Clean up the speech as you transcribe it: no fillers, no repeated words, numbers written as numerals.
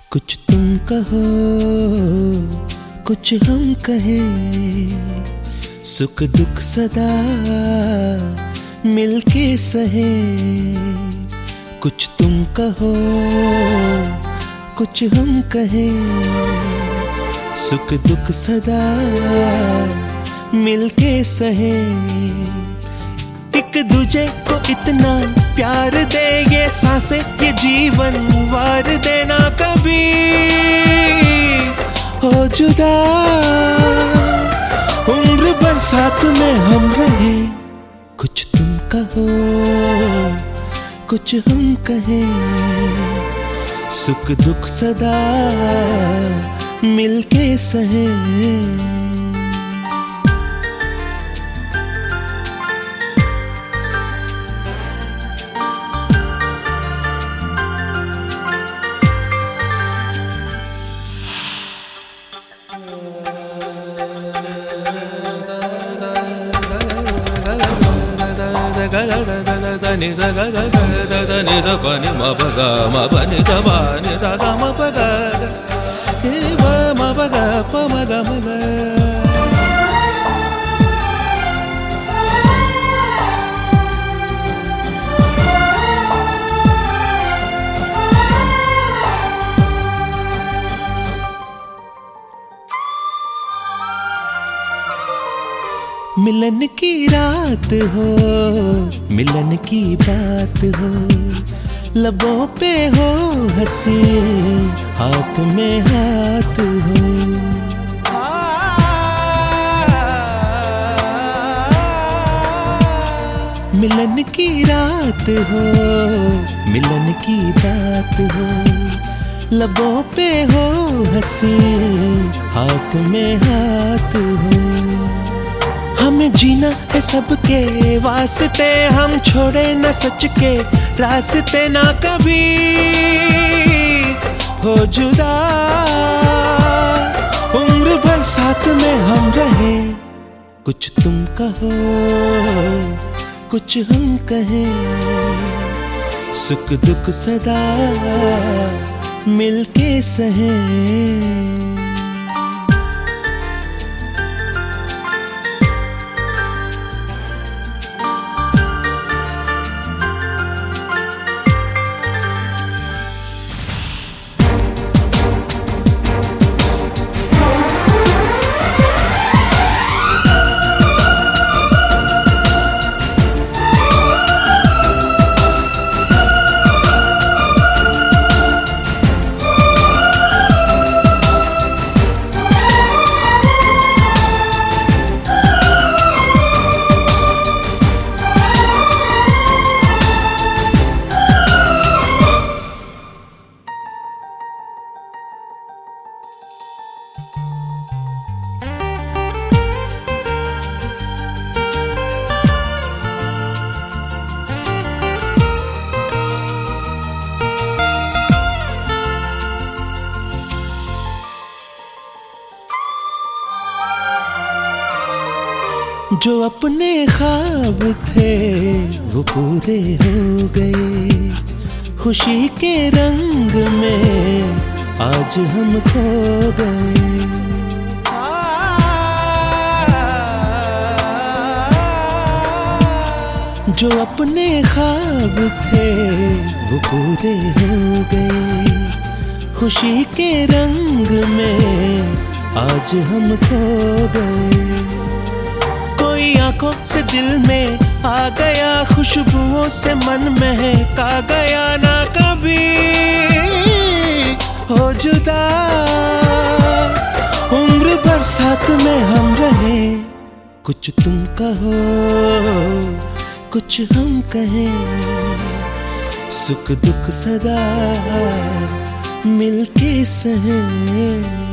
कुछ तुम कहो कुछ हम कहें, सुख दुख सदा मिलके सहें। कुछ तुम कहो कुछ हम कहें, सुख दुख सदा मिलके सहें। एक दूजे को इतना प्यार दे, ये सांसें ये जीवन वार देना कभी हो जुदा। उम्र भर साथ में हम रहे, कुछ तुम कहो कुछ हम कहें, सुख दुख सदा मिलके सहें। దని దగ గగ దని దని మబగ మబని దబని దగ మబగ ఏ మబగ పమగ మగ। मिलन की रात हो, मिलन की बात हो, लबों पे हो हंसी, हाथ में हाथ हो। मिलन की रात हो, मिलन की बात हो, लबों पे हो हंसी, हाथ में हाथ हो। हमें जीना है सबके वास्ते, हम छोड़े न सच के रास्ते, ना कभी हो जुदा। उम्र भर साथ में हम रहे, कुछ तुम कहो कुछ हम कहें, सुख दुख सदा मिलके सहें। जो अपने ख्वाब थे वो पूरे हो गए, खुशी के रंग में आज हम खो गए। जो अपने ख्वाब थे वो पूरे हो गए, खुशी के रंग में आज हम खो गए। कोई आंखों से दिल में आ गया, खुशबुओं से मन महका गया, ना कभी हो जुदा। उम्र भर साथ में हम रहे, कुछ तुम कहो कुछ हम कहें, सुख दुख सदा मिलके सहें।